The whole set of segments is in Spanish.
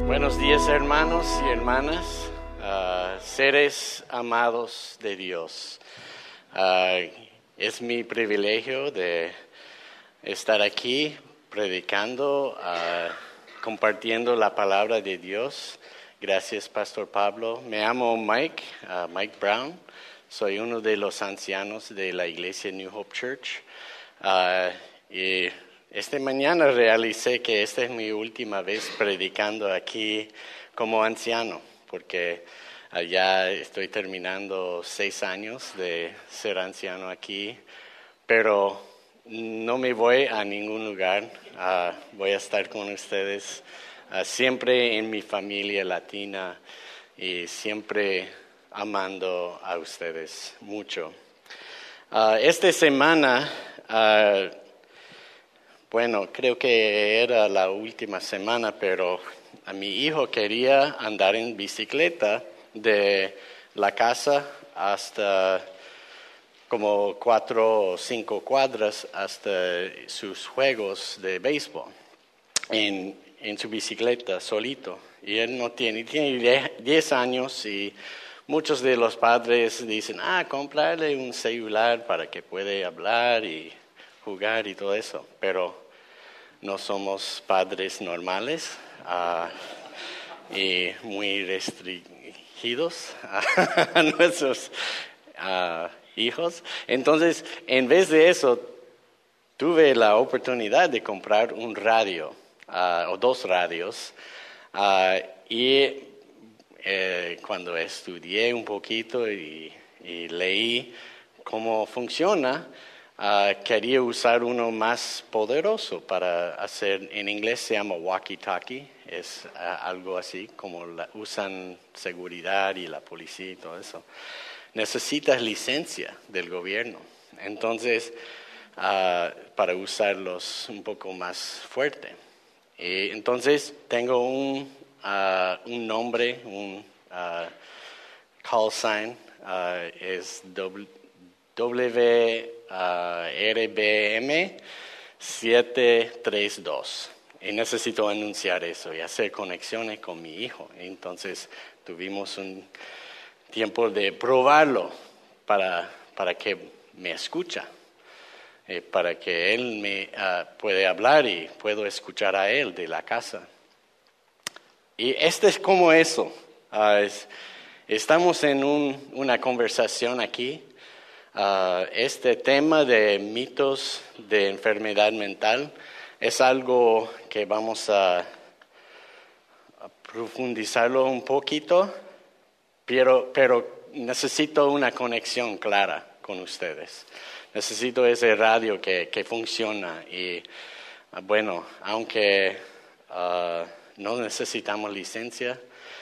Buenos días, hermanos y hermanas, seres amados de Dios. Es mi privilegio de estar aquí predicando, compartiendo la palabra de Dios. Gracias, Pastor Pablo. Me llamo Mike Brown. Soy uno de los ancianos de la iglesia New Hope Church. Y esta mañana realicé que esta es mi última vez predicando aquí como anciano, porque ya estoy terminando 6 años de ser anciano aquí, pero no me voy a ningún lugar. Voy a estar con ustedes siempre en mi familia latina y siempre amando a ustedes mucho. Esta semana, creo que era la última semana, pero a mi hijo quería andar en bicicleta de la casa hasta como 4 o 5 cuadras hasta sus juegos de béisbol en su bicicleta solito. Y él tiene 10 años y muchos de los padres dicen, comprarle un celular para que pueda hablar y jugar y todo eso, pero no somos padres normales y muy restringidos a nuestros hijos. Entonces, en vez de eso, tuve la oportunidad de comprar un radio o 2 radios y cuando estudié un poquito y leí cómo funciona, quería usar uno más poderoso para hacer, en inglés se llama walkie-talkie, es algo así como usan seguridad y la policía y todo eso. Necesitas licencia del gobierno, entonces para usarlos un poco más fuerte. Y entonces tengo un nombre, un call sign, es WRBM 732. Y necesito anunciar eso y hacer conexiones con mi hijo. Entonces tuvimos un tiempo de probarlo para que me escucha, para que él me puede hablar y puedo escuchar a él de la casa. Y este es como eso. Estamos en una conversación aquí. Este tema de mitos de enfermedad mental es algo que vamos a profundizarlo un poquito, pero necesito una conexión clara con ustedes. Necesito ese radio que funciona y aunque no necesitamos licencia,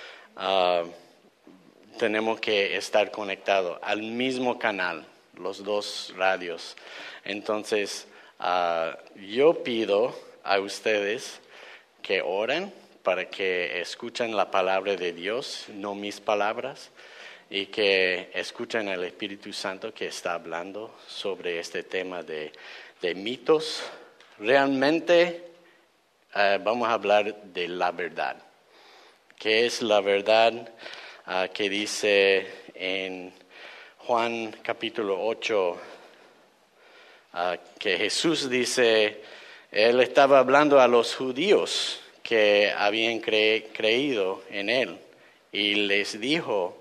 tenemos que estar conectados al mismo canal, los 2 radios. Entonces, yo pido a ustedes que oren para que escuchen la palabra de Dios, no mis palabras, y que escuchen al Espíritu Santo que está hablando sobre este tema de mitos. Realmente vamos a hablar de la verdad. ¿Qué es la verdad? Que dice en Juan capítulo 8, que Jesús dice, Él estaba hablando a los judíos que habían creído en Él y les dijo,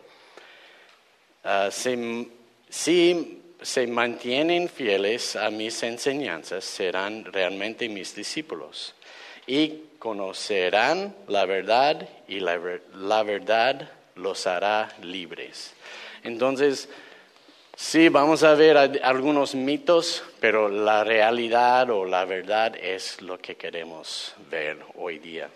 si se mantienen fieles a mis enseñanzas, serán realmente mis discípulos y conocerán la verdad y la verdad los hará libres. Entonces, sí, vamos a ver algunos mitos, pero la realidad o la verdad es lo que queremos ver hoy día.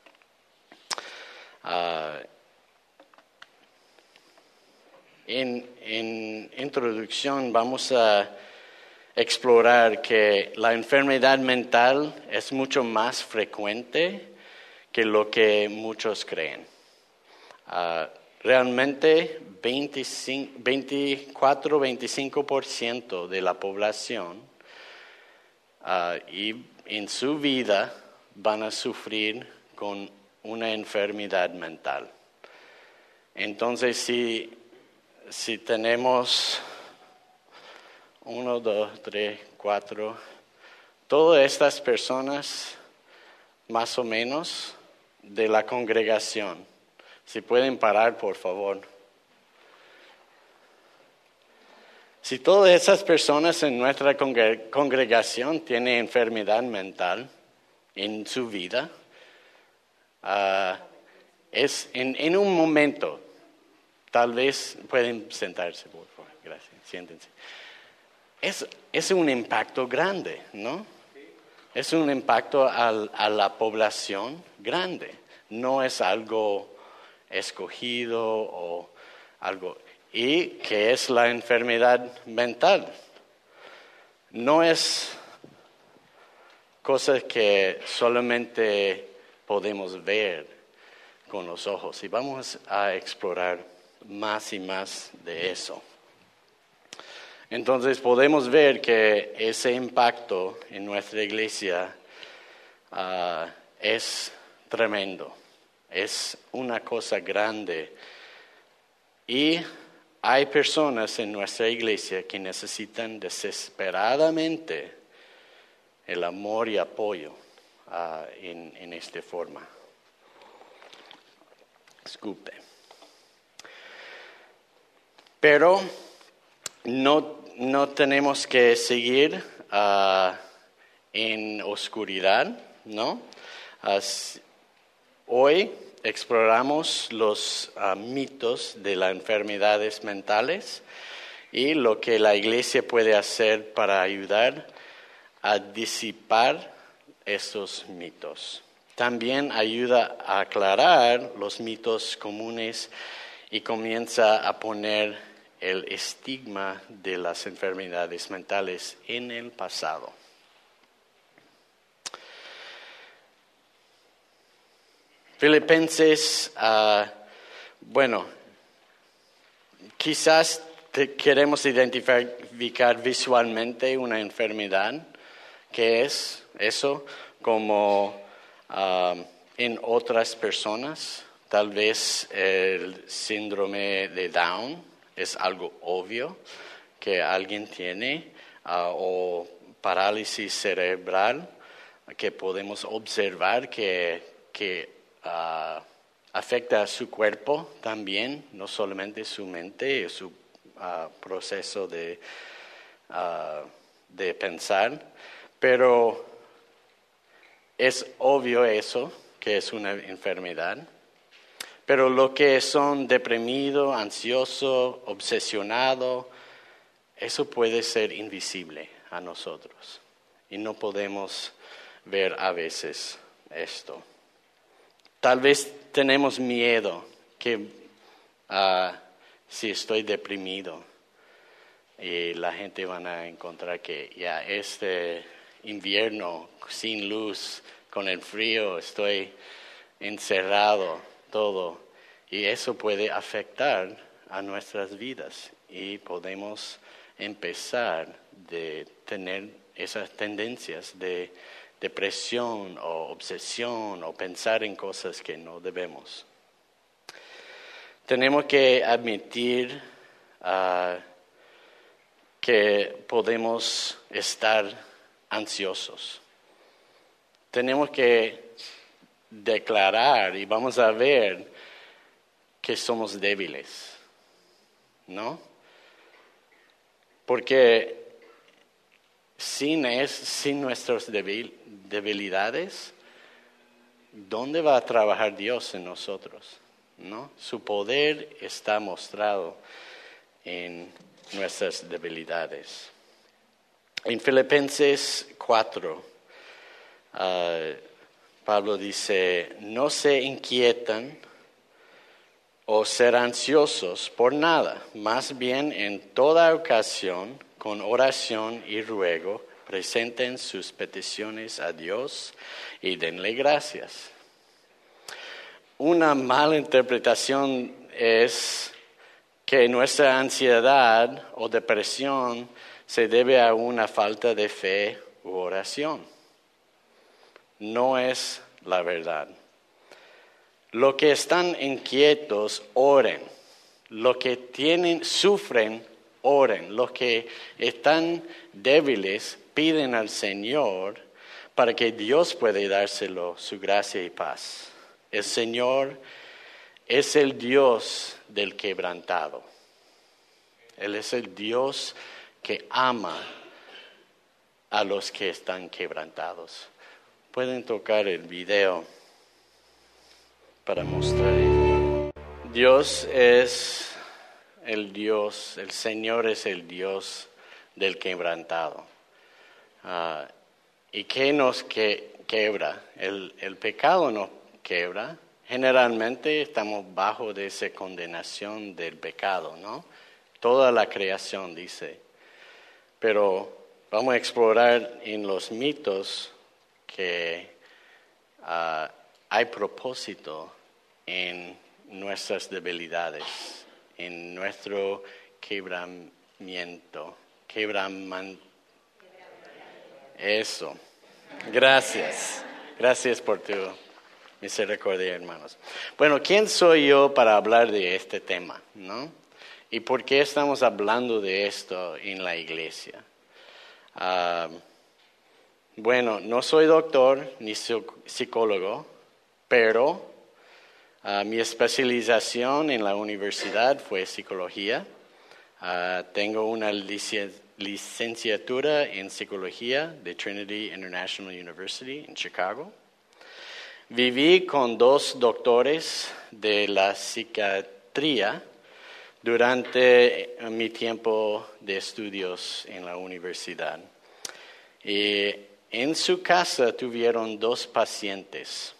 En introducción vamos a explorar que la enfermedad mental es mucho más frecuente que lo que muchos creen. Realmente 24-25% de la población y en su vida van a sufrir con una enfermedad mental. Entonces, si tenemos 1, 2, 3, 4, todas estas personas, más o menos, de la congregación, si pueden parar, por favor. Si todas esas personas en nuestra congregación tienen enfermedad mental en su vida, es en un momento, tal vez pueden sentarse, por favor, gracias, siéntense. Es un impacto grande, ¿no? Es un impacto a la población grande, no es algo escogido o algo. ¿Y qué es la enfermedad mental? No es cosa que solamente podemos ver con los ojos. Y vamos a explorar más y más de eso. Entonces podemos ver que ese impacto en nuestra iglesia es tremendo. Es una cosa grande. Y hay personas en nuestra iglesia que necesitan desesperadamente el amor y apoyo en esta forma. Disculpe. Pero no tenemos que seguir en oscuridad, ¿no? Hoy exploramos los mitos de las enfermedades mentales y lo que la iglesia puede hacer para ayudar a disipar estos mitos. También ayuda a aclarar los mitos comunes y comienza a poner el estigma de las enfermedades mentales en el pasado. Filipenses, quizás queremos identificar visualmente una enfermedad, que es eso, como en otras personas, tal vez el síndrome de Down es algo obvio que alguien tiene, o parálisis cerebral, que podemos observar que afecta a su cuerpo también, no solamente su mente, su proceso de pensar, pero es obvio eso, que es una enfermedad. Pero lo que son deprimido, ansioso, obsesionado, eso puede ser invisible a nosotros. Y no podemos ver a veces esto. Tal vez tenemos miedo que si estoy deprimido y la gente van a encontrar que ya este invierno sin luz, con el frío, estoy encerrado, todo. Y eso puede afectar a nuestras vidas y podemos empezar de tener esas tendencias de depresión o obsesión o pensar en cosas que no debemos. Tenemos que admitir que podemos estar ansiosos. Tenemos que declarar y vamos a ver que somos débiles, ¿no? Porque sin nuestras debilidades, ¿dónde va a trabajar Dios en nosotros? ¿No? Su poder está mostrado en nuestras debilidades. En Filipenses 4, Pablo dice, no se inquietan o ser ansiosos por nada, más bien en toda ocasión, con oración y ruego, presenten sus peticiones a Dios y denle gracias. Una mala interpretación es que nuestra ansiedad o depresión se debe a una falta de fe u oración. No es la verdad. Los que están inquietos, oren. Los que sufren, oren. Los que están débiles, piden al Señor para que Dios pueda dárselo su gracia y paz. El Señor es el Dios del quebrantado. Él es el Dios que ama a los que están quebrantados. Pueden tocar el video para mostrar. Dios es el Dios, el Señor es el Dios del quebrantado. ¿Y qué nos quebra? El pecado nos quebra. Generalmente estamos bajo de esa condenación del pecado, ¿no? Toda la creación dice. Pero vamos a explorar en los mitos que hay propósito en nuestras debilidades, en nuestro quebramiento. Eso. Gracias. Gracias por tu misericordia, hermanos. Bueno, ¿quién soy yo para hablar de este tema, no? ¿Y por qué estamos hablando de esto en la iglesia? Bueno, no soy doctor ni psicólogo, pero mi especialización en la universidad fue psicología. Tengo una licenciatura en psicología de Trinity International University en Chicago. Viví con 2 doctores de la psiquiatría durante mi tiempo de estudios en la universidad. Y en su casa tuvieron 2 pacientes,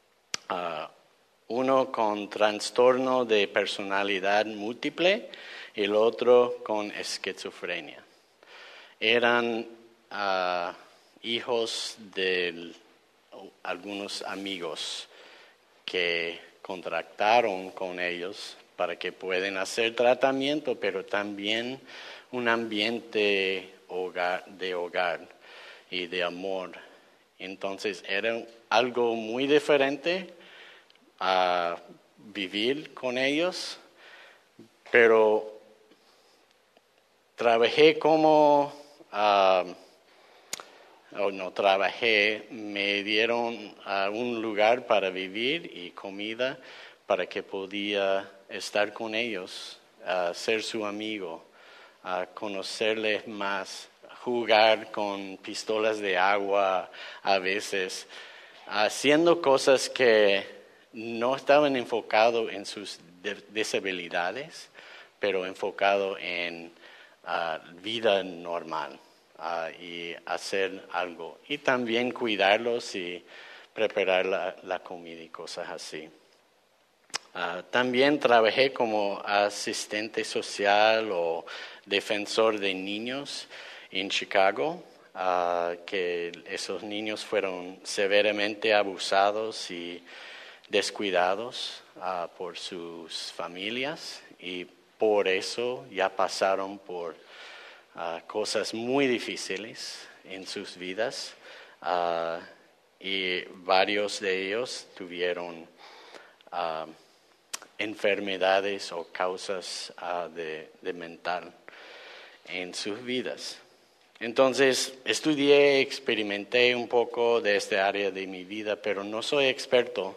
uno con trastorno de personalidad múltiple y el otro con esquizofrenia. Eran hijos de algunos amigos que contactaron con ellos para que puedan hacer tratamiento, pero también un ambiente de hogar y de amor. Entonces era algo muy diferente a vivir con ellos, pero me dieron un lugar para vivir y comida para que podía estar con ellos, ser su amigo, conocerles más, jugar con pistolas de agua a veces, haciendo cosas que no estaban enfocados en sus disabilidades, pero enfocado en vida normal y hacer algo. Y también cuidarlos y preparar la comida y cosas así. También trabajé como asistente social o defensor de niños en Chicago, que esos niños fueron severamente abusados y descuidados por sus familias y por eso ya pasaron por cosas muy difíciles en sus vidas y varios de ellos tuvieron enfermedades o causas de mental en sus vidas. Entonces, experimenté un poco de esta área de mi vida, pero no soy experto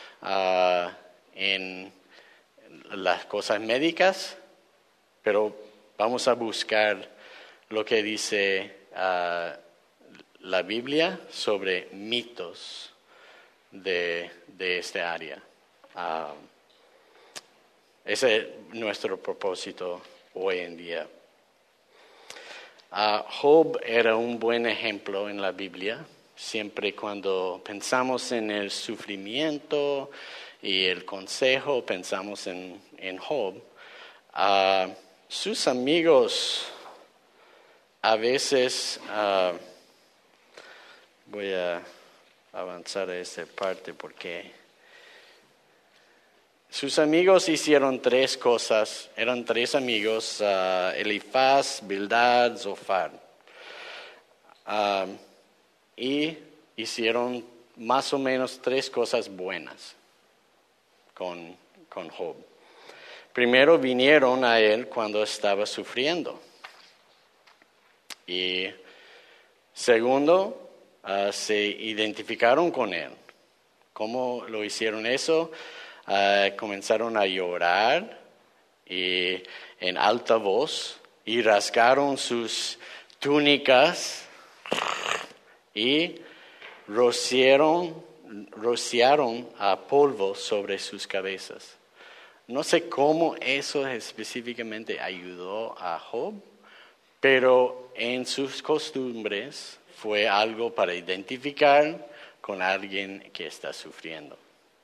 en las cosas médicas, pero vamos a buscar lo que dice la Biblia sobre mitos de esta área. Ese es nuestro propósito hoy en día. Job era un buen ejemplo en la Biblia. Siempre cuando pensamos en el sufrimiento y el consejo, pensamos en Job. Sus amigos a veces, voy a avanzar a esta parte porque sus amigos hicieron 3 cosas. Eran 3 amigos, Elifaz, Bildad, Zofar. Y hicieron más o menos 3 cosas buenas. con Job. Primero vinieron a él cuando estaba sufriendo. Y segundo, se identificaron con él. ¿Cómo lo hicieron eso? Comenzaron a llorar y en alta voz y rasgaron sus túnicas y rociaron a polvo sobre sus cabezas. No sé cómo eso específicamente ayudó a Job, pero en sus costumbres fue algo para identificar con alguien que está sufriendo.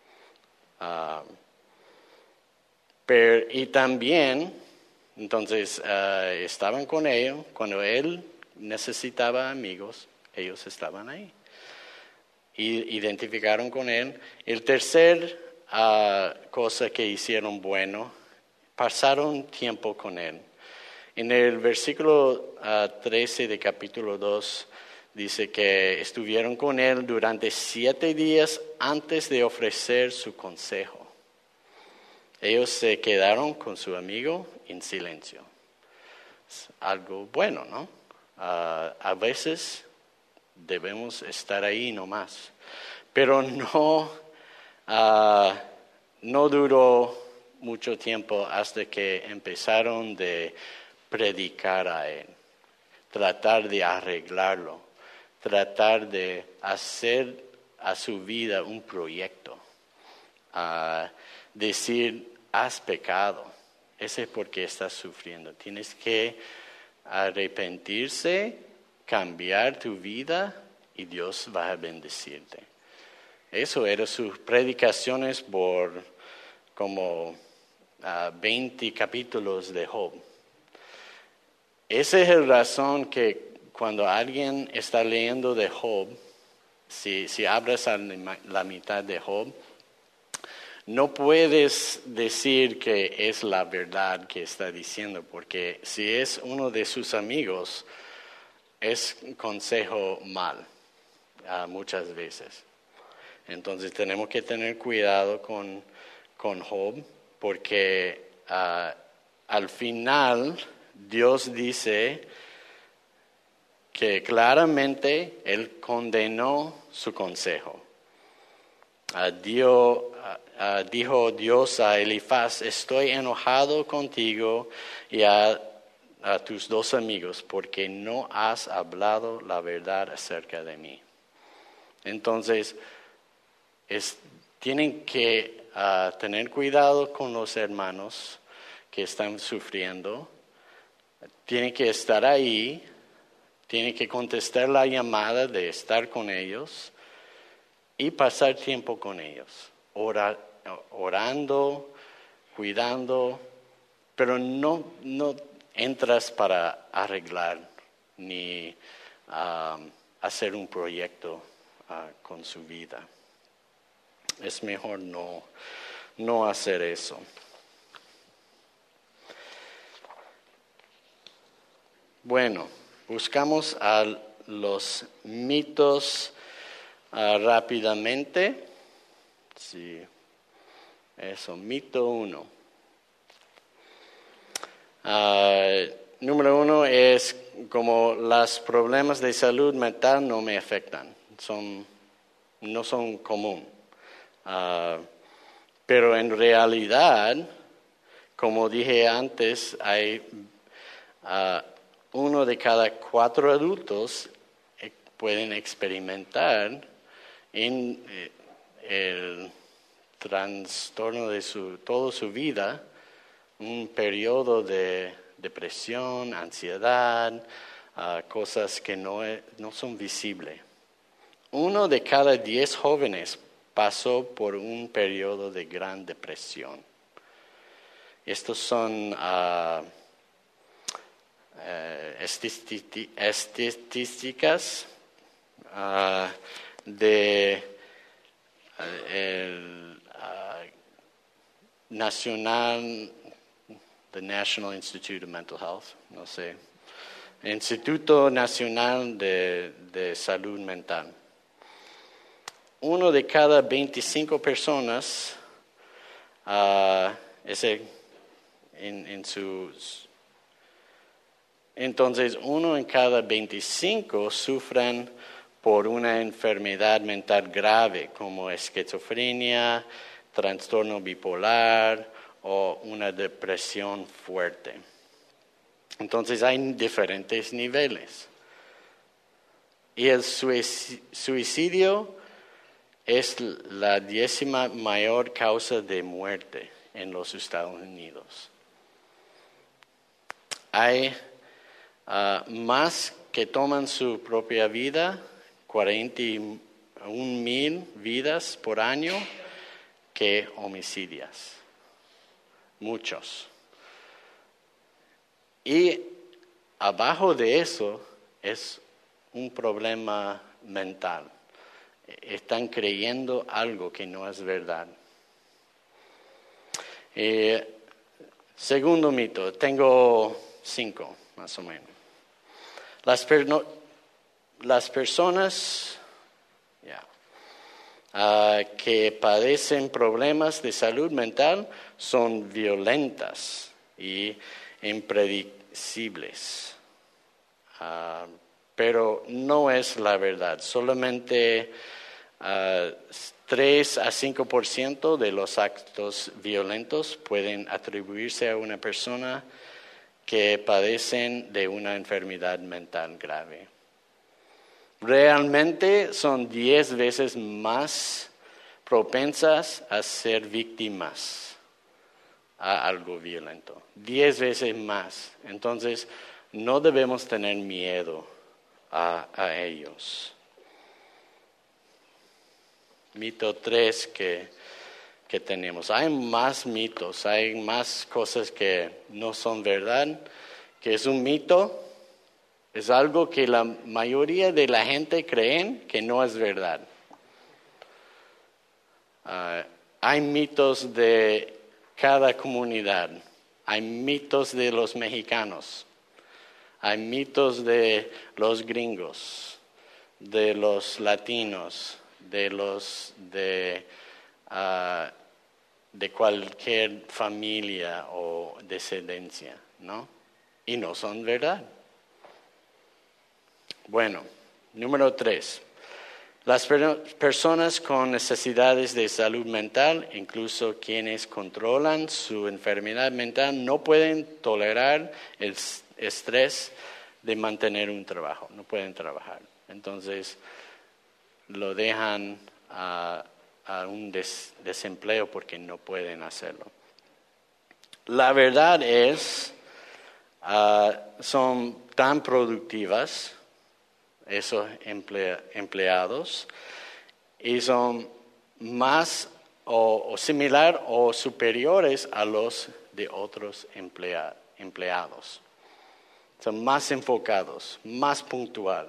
Y también, entonces, estaban con él. Cuando él necesitaba amigos, ellos estaban ahí. Y identificaron con él. El tercer cosa que hicieron bueno, pasaron tiempo con él. En el versículo 13 de capítulo 2 dice que estuvieron con él durante 7 días antes de ofrecer su consejo. Ellos se quedaron con su amigo en silencio. Es algo bueno, ¿no? A veces debemos estar ahí nomás. Pero no duró mucho tiempo hasta que empezaron de predicar a él, tratar de arreglarlo, tratar de hacer a su vida un proyecto, decir, has pecado, ese es porque estás sufriendo, tienes que arrepentirse, cambiar tu vida y Dios va a bendecirte. Eso eran sus predicaciones por como 20 capítulos de Job. Esa es la razón que cuando alguien está leyendo de Job, si abres a la mitad de Job, no puedes decir que es la verdad que está diciendo, porque si es uno de sus amigos, es consejo mal muchas veces. Entonces tenemos que tener cuidado con Job, porque al final Dios dice que claramente Él condenó su consejo. Dijo Dios a Elifaz, estoy enojado contigo y a tus 2 amigos porque no has hablado la verdad acerca de mí. Entonces, tienen que tener cuidado con los hermanos que están sufriendo. Tienen que estar ahí, tienen que contestar la llamada de estar con ellos y pasar tiempo con ellos, orando, cuidando, pero no entras para arreglar ni hacer un proyecto con su vida. Es mejor no hacer eso. Bueno, buscamos a los mitos rápidamente. Sí, eso, mito 1. Número 1 es como los problemas de salud mental no me afectan, no son común. Pero en realidad, como dije antes, hay 1 de cada 4 adultos pueden experimentar en el trastorno de toda su vida un periodo de depresión, ansiedad, cosas que no son visibles. 1 de cada 10 jóvenes pasó por un periodo de gran depresión. Estos son estadísticas de the National Institute of Mental Health, no sé, Instituto Nacional de Salud Mental. 1 de cada 25 personas ese en sus... Entonces, 1 en cada 25 sufren por una enfermedad mental grave como esquizofrenia, trastorno bipolar o una depresión fuerte. Entonces hay diferentes niveles. Y el suicidio es la 10ª mayor causa de muerte en los Estados Unidos. Hay más que toman su propia vida, 41,000 vidas por año, que homicidios. Muchos. Y abajo de eso es un problema mental. Están creyendo algo que no es verdad. Segundo mito, tengo 5 más o menos. Las personas que padecen problemas de salud mental son violentas y impredecibles. Pero no es la verdad. Solamente 3 a 5% de los actos violentos pueden atribuirse a una persona que padecen de una enfermedad mental grave. Realmente son 10 veces más propensas a ser víctimas a algo violento. 10 veces más. Entonces, no debemos tener miedo a ellos. Mito 3 que tenemos. Hay más mitos, hay más cosas que no son verdad, que es un mito. Es algo que la mayoría de la gente creen que no es verdad. Hay mitos de cada comunidad. Hay mitos de los mexicanos. Hay mitos de los gringos, de los latinos, de cualquier familia o descendencia, ¿no? Y no son verdad. Bueno, número 3. Las personas con necesidades de salud mental, incluso quienes controlan su enfermedad mental, no pueden tolerar el estrés de mantener un trabajo, no pueden trabajar. Entonces, lo dejan a un desempleo porque no pueden hacerlo. La verdad es, son tan productivas esos empleados y son más o similar o superiores a los de otros empleados. Son más enfocados, más puntual.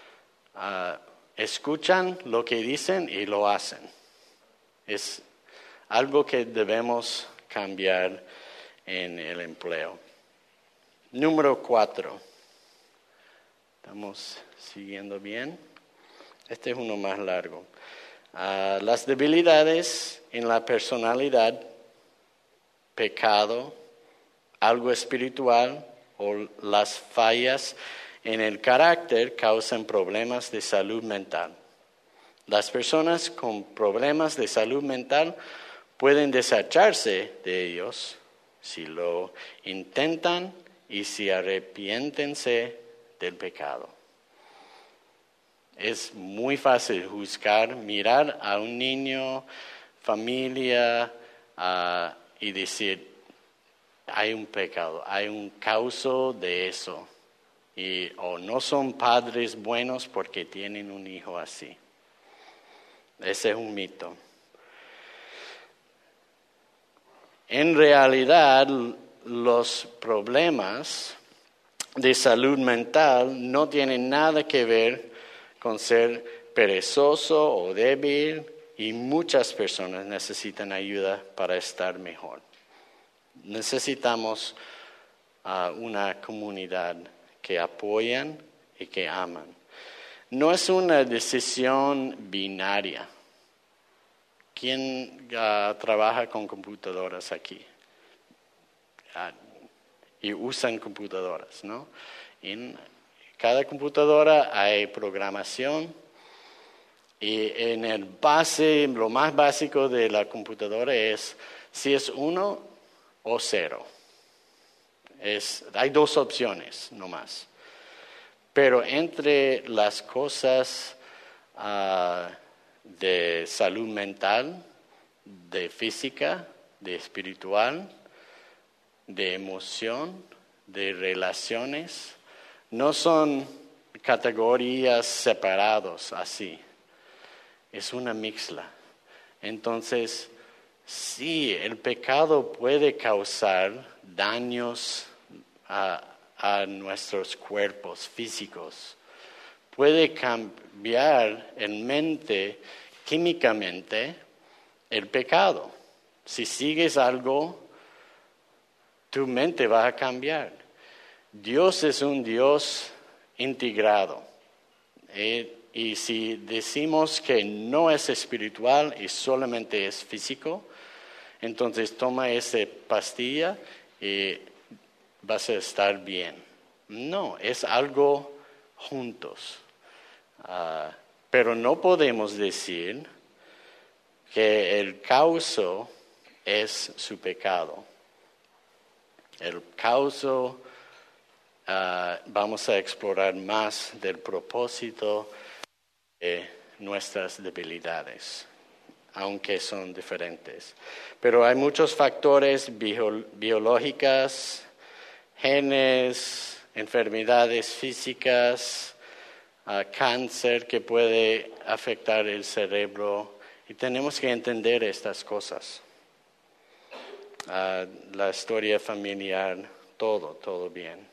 Escuchan lo que dicen y lo hacen. Es algo que debemos cambiar en el empleo. Número 4. ¿Estamos siguiendo bien? Este es uno más largo. Las debilidades en la personalidad, pecado, algo espiritual o las fallas en el carácter causan problemas de salud mental. Las personas con problemas de salud mental pueden desecharse de ellos si lo intentan y si arrepiéntense del pecado. Es muy fácil juzgar, mirar a un niño, familia y decir, hay un pecado, hay un causa de eso. O no son padres buenos porque tienen un hijo así. Ese es un mito. En realidad, los problemas de salud mental no tienen nada que ver con ser perezoso o débil, y muchas personas necesitan ayuda para estar mejor. Necesitamos una comunidad que apoyan y que aman. No es una decisión binaria. ¿quién trabaja con computadoras aquí? Y usan computadoras, ¿no? En cada computadora hay programación y lo más básico de la computadora es si es 1 o 0. Hay 2 opciones nomás. Pero entre las cosas de salud mental, de física, de espiritual, de emoción, de relaciones, no son categorías separadas así. Es una mezcla. Entonces, sí, el pecado puede causar daños a nuestros cuerpos físicos. Puede cambiar en mente, químicamente, el pecado. Si sigues algo, tu mente va a cambiar. Dios es un Dios integrado. Y si decimos que no es espiritual y solamente es físico, entonces toma esa pastilla y vas a estar bien. No, es algo juntos. Pero no podemos decir que el causa es su pecado. El causa, vamos a explorar más del propósito de nuestras debilidades, aunque son diferentes. Pero hay muchos factores biológicos, genes, enfermedades físicas, cáncer que puede afectar el cerebro, y tenemos que entender estas cosas. La historia familiar, todo bien.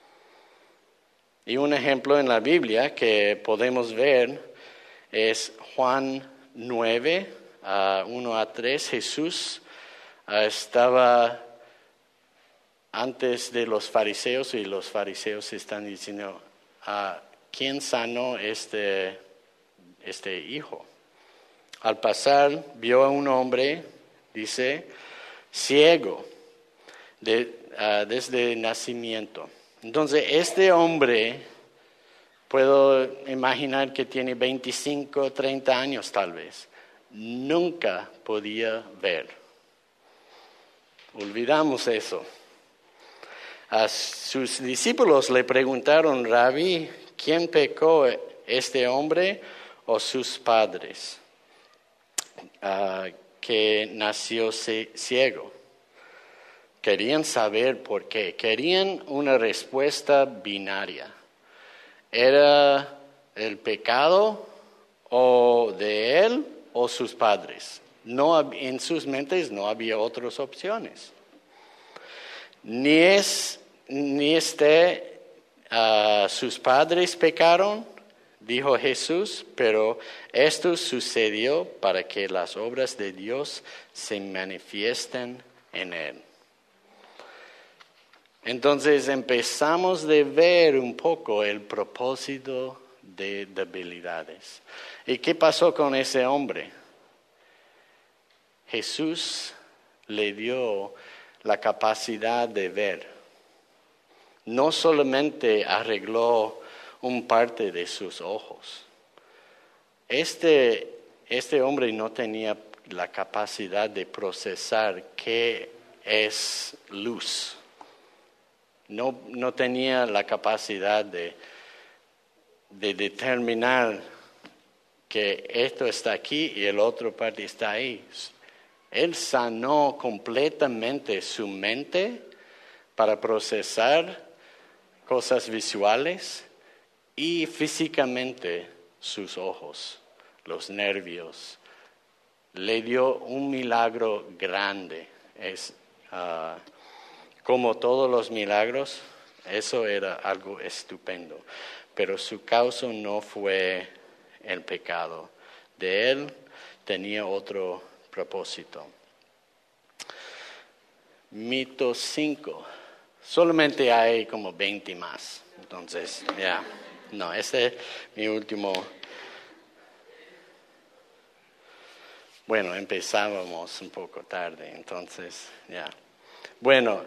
Y un ejemplo en la Biblia que podemos ver es Juan 9, 1-3. Jesús estaba antes de los fariseos y los fariseos están diciendo, ¿quién sanó este hijo? Al pasar vio a un hombre, dice, ciego desde nacimiento. Entonces este hombre, puedo imaginar que tiene 25, 30 años tal vez, nunca podía ver. Olvidamos eso. A sus discípulos le preguntaron, Rabí, ¿quién pecó, este hombre o sus padres, que nació ciego? Querían saber por qué. Querían una respuesta binaria. ¿Era el pecado o de él o sus padres? No, en sus mentes no había otras opciones. Sus padres pecaron, dijo Jesús, pero esto sucedió para que las obras de Dios se manifiesten en él. Entonces empezamos a ver un poco el propósito de debilidades. ¿Y qué pasó con ese hombre? Jesús le dio la capacidad de ver. No solamente arregló un parte de sus ojos. Este hombre no tenía la capacidad de procesar qué es luz. No tenía la capacidad de determinar que esto está aquí y el otro parte está ahí. Él sanó completamente su mente para procesar cosas visuales y físicamente sus ojos, los nervios. Le dio un milagro grande. Como todos los milagros, eso era algo estupendo. Pero su causa no fue el pecado. De él tenía otro propósito. Mito 5. Solamente hay como 20 más. Entonces, ese es mi último. Bueno, empezábamos un poco tarde, entonces ya. Bueno,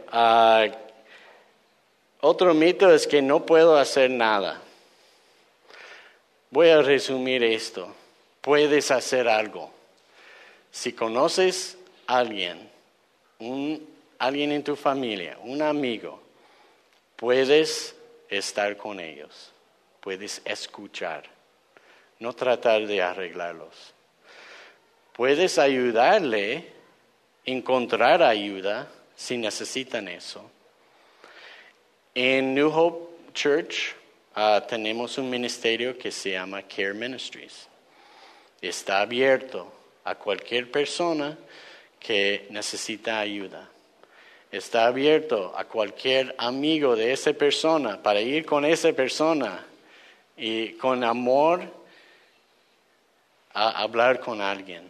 otro mito es que no puedo hacer nada. Voy a resumir esto. Puedes hacer algo. Si conoces a alguien, alguien en tu familia, un amigo, puedes estar con ellos. Puedes escuchar, no tratar de arreglarlos. Puedes ayudarle a encontrar ayuda si necesitan eso. En New Hope Church tenemos un ministerio que se llama Care Ministries. Está abierto a cualquier persona que necesita ayuda. Está abierto a cualquier amigo de esa persona para ir con esa persona y con amor a hablar con alguien.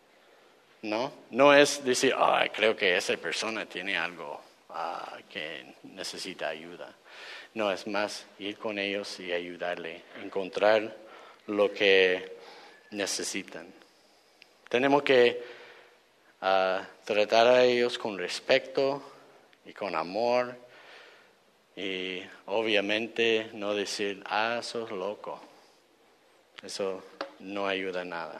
No es decir, creo que esa persona tiene algo que necesita ayuda. No, es más ir con ellos y ayudarle a encontrar lo que necesitan. Tenemos que tratar a ellos con respeto y con amor y obviamente no decir, sos loco. Eso no ayuda a nada.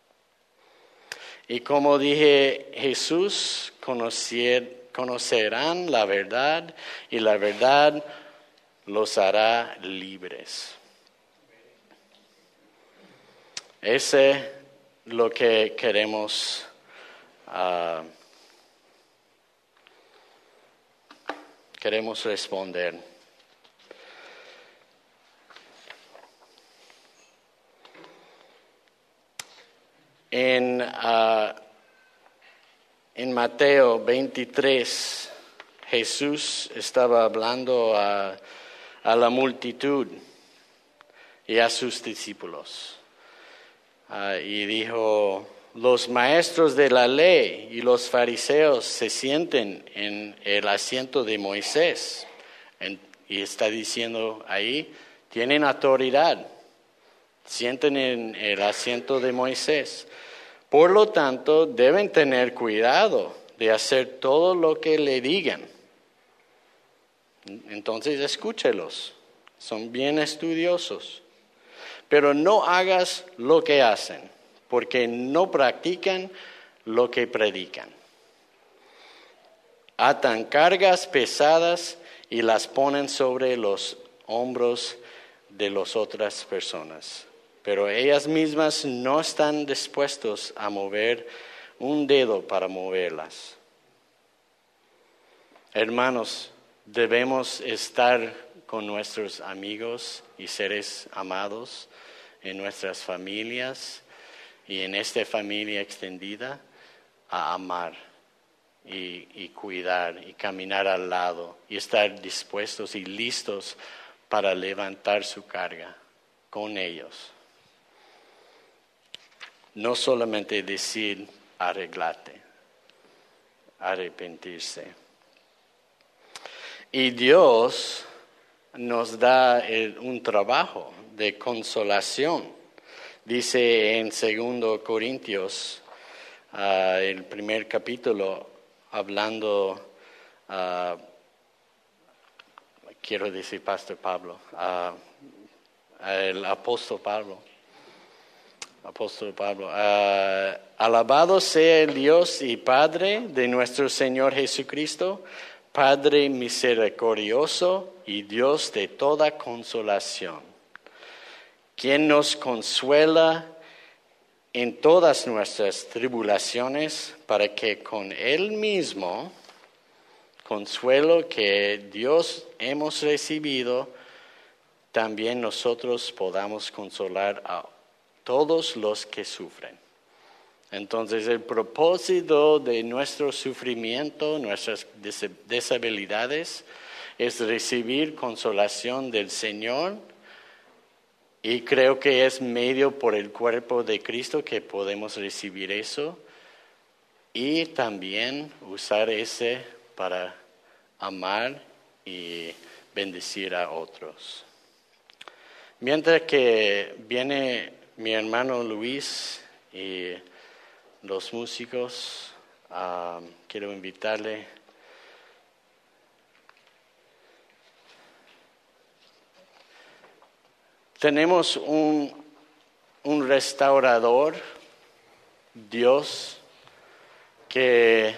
Y como dije, Jesús conocerán la verdad y la verdad los hará libres. Ese es lo que queremos responder. En Mateo 23, Jesús estaba hablando a la multitud y a sus discípulos. Y dijo, los maestros de la ley y los fariseos se sienten en el asiento de Moisés. Y está diciendo ahí, tienen autoridad, sienten en el asiento de Moisés. Por lo tanto, deben tener cuidado de hacer todo lo que le digan. Entonces, escúchelos. Son bien estudiosos. Pero no hagas lo que hacen, porque no practican lo que predican. Atan cargas pesadas y las ponen sobre los hombros de las otras personas. Pero ellas mismas no están dispuestos a mover un dedo para moverlas. Hermanos, debemos estar con nuestros amigos y seres amados en nuestras familias y en esta familia extendida a amar y cuidar y caminar al lado y estar dispuestos y listos para levantar su carga con ellos. No solamente decir arreglate, arrepentirse. Y Dios nos da un trabajo de consolación. Dice en 2 Corintios, el primer capítulo, hablando, quiero decir Pastor Pablo, el apóstol Pablo. Alabado sea el Dios y Padre de nuestro Señor Jesucristo, Padre misericordioso y Dios de toda consolación, quien nos consuela en todas nuestras tribulaciones, para que con Él mismo, consuelo que Dios hemos recibido, también nosotros podamos consolar a todos los que sufren. Entonces, el propósito de nuestro sufrimiento, nuestras deshabilidades, es recibir consolación del Señor. Y creo que es medio por el cuerpo de Cristo que podemos recibir eso. Y también usar ese para amar y bendecir a otros. Mientras que viene mi hermano Luis y los músicos, quiero invitarle. Tenemos un restaurador, Dios, que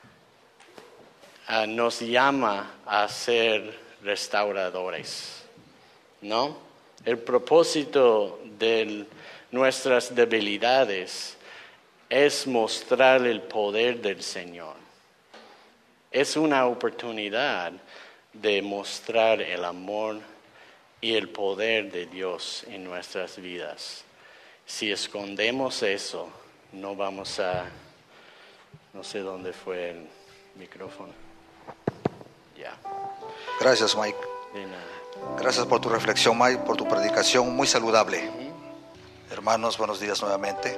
nos llama a ser restauradores, ¿no? El propósito de nuestras debilidades es mostrar el poder del Señor. Es una oportunidad de mostrar el amor y el poder de Dios en nuestras vidas. Si escondemos eso, no vamos a... No sé dónde fue el micrófono. Ya. Gracias, Mike. De nada. Gracias por tu reflexión, Mike, por tu predicación muy saludable. Hermanos, buenos días nuevamente.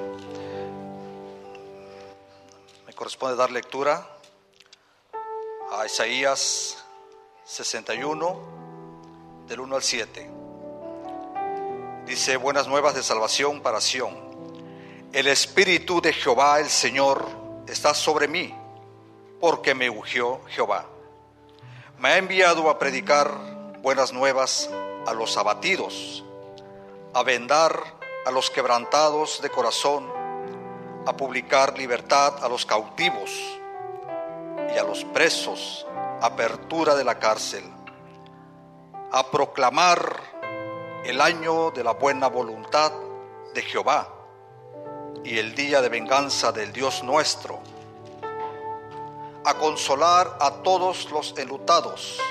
Me corresponde dar lectura a Isaías 61, del 1 al 7. Dice: buenas nuevas de salvación para Sión. El Espíritu de Jehová, el Señor, está sobre mí, porque me ungió Jehová. Me ha enviado a predicar buenas nuevas a los abatidos, a vendar a los quebrantados de corazón, a publicar libertad a los cautivos y a los presos, apertura de la cárcel, a proclamar el año de la buena voluntad de Jehová y el día de venganza del Dios nuestro, a consolar a todos los enlutados,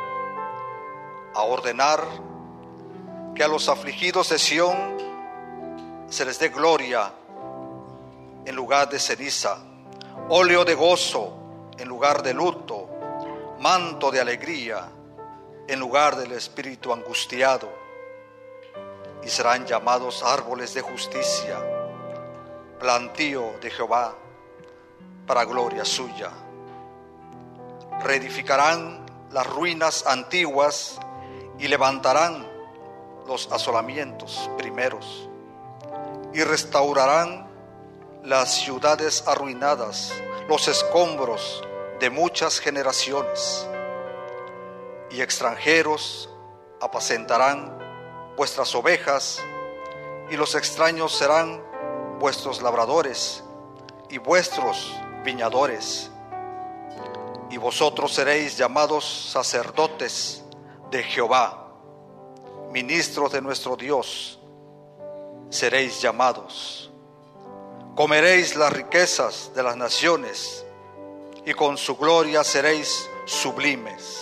a ordenar que a los afligidos de Sión se les dé gloria en lugar de ceniza, óleo de gozo en lugar de luto, manto de alegría en lugar del espíritu angustiado, y serán llamados árboles de justicia, plantío de Jehová para gloria suya. Reedificarán las ruinas antiguas y levantarán los asolamientos primeros, y restaurarán las ciudades arruinadas, los escombros de muchas generaciones. Y extranjeros apacentarán vuestras ovejas, y los extraños serán vuestros labradores y vuestros viñadores. Y vosotros seréis llamados sacerdotes de Jehová, ministros de nuestro Dios seréis llamados. Comeréis las riquezas de las naciones, y con su gloria seréis sublimes.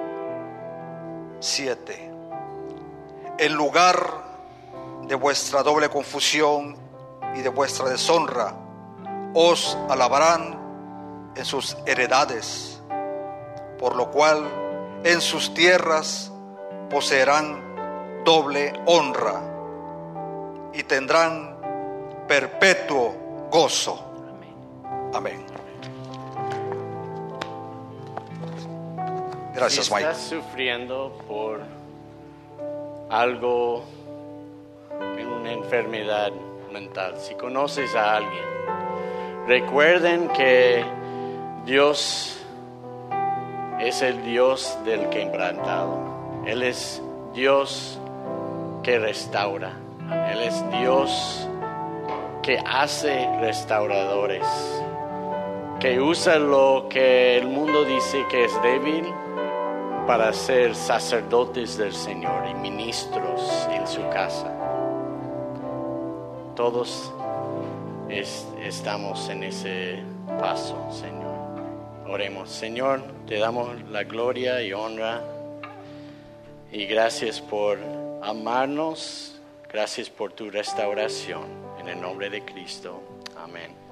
7. En lugar de vuestra doble confusión y de vuestra deshonra, os alabarán en sus heredades, por lo cual en sus tierras poseerán doble honra y tendrán perpetuo gozo. Amén. Gracias, si Mike. estás sufriendo por algo, en una enfermedad mental, si conoces a alguien, recuerden que Dios es el Dios del quebrantado. Él es Dios que restaura. Él es Dios que hace restauradores, que usa lo que el mundo dice que es débil para ser sacerdotes del Señor y ministros en su casa. Todos estamos en ese paso, Señor. Oremos. Señor, te damos la gloria y honra y gracias por amarnos, gracias por tu restauración. En el nombre de Cristo. Amén.